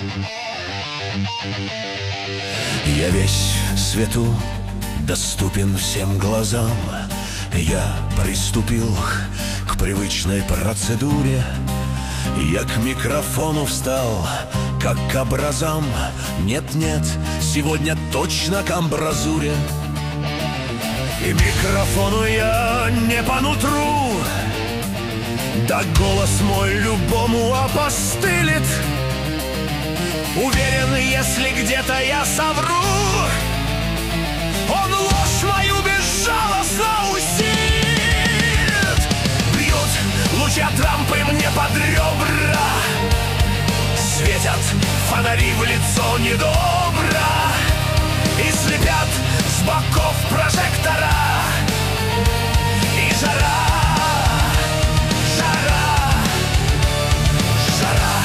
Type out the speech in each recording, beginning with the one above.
Я весь свету, доступен всем глазам. Я приступил к привычной процедуре. Я к микрофону встал, как к образам. Нет-нет, сегодня точно к амбразуре. И микрофону я не по нутру, да голос мой любому опостылит. Уверен, если где-то я совру, он ложь мою безжалостно усилит. Бьют лучи от рампы мне под ребра, светят фонари в лицо недобро и слепят с боков прожектора. И жара, жара, жара.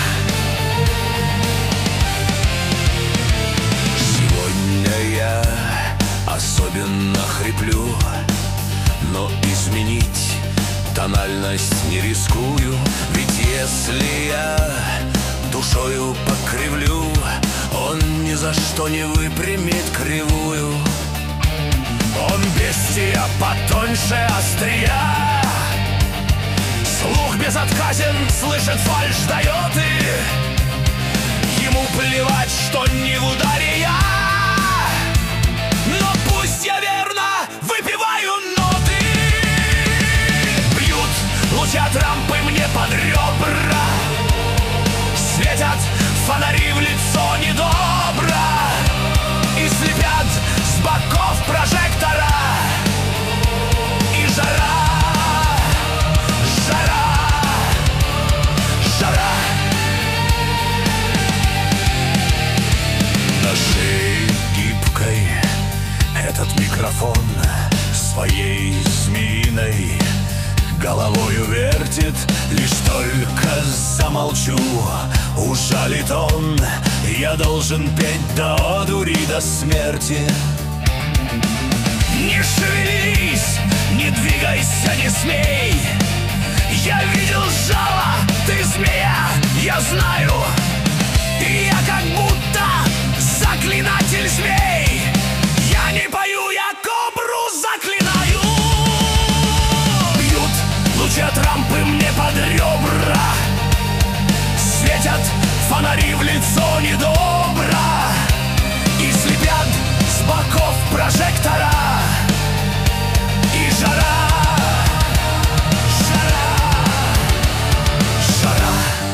Сегодня я особенно хриплю, но изменить тональность не рискую. Ведь если я душою покривлю, он ни за что не выпрямит кривую. Он бестия потоньше острия, слух безотказен, слышит фальшь, дает, и ему плевать, что не в ударе я. Но пусть я верно выпиваю ноты. Бьют лучи от рампы мне под ребра, светят фонари в лицо недобро и слепят с боков прожектора. И жара, жара, жара. На шее гибкой этот микрофон своей змеиной головою вертит. Лишь только замолчу, ужалит он. Я должен петь до одури, до смерти. Не шевелись, не двигайся, не смей. Я видел жало, ты змея, я знаю. И я как будто заклинатель змей. Я не пою, я кобру заклинаю. Бьют лучи от рампы мне под ребра, светят фонари в лицо недобро и слепят с боков прожектора. И жара, жара, жара.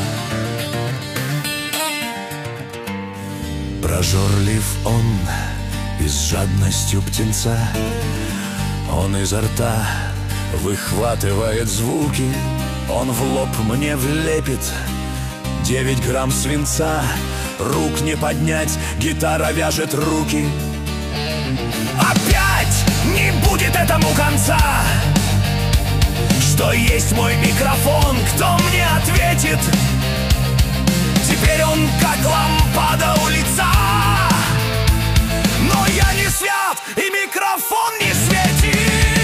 Прожорлив он и с жадностью птенца, он изо рта выхватывает звуки. Он в лоб мне влепит 9 грамм свинца. Рук не поднять, гитара вяжет руки. Опять не будет этому конца. Что есть мой микрофон, кто мне ответит? Теперь он как лампада у лица. Но я не свят, и микрофон не светит.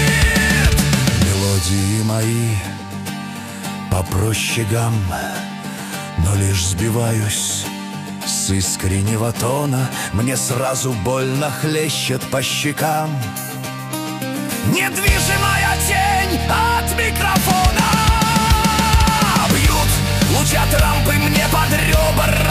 Мелодии мои попроще гамма, но лишь сбиваюсь с искреннего тона. Мне сразу больно хлещет по щекам недвижимая тень от микрофона. Бьют лучи от рампы мне под ребра,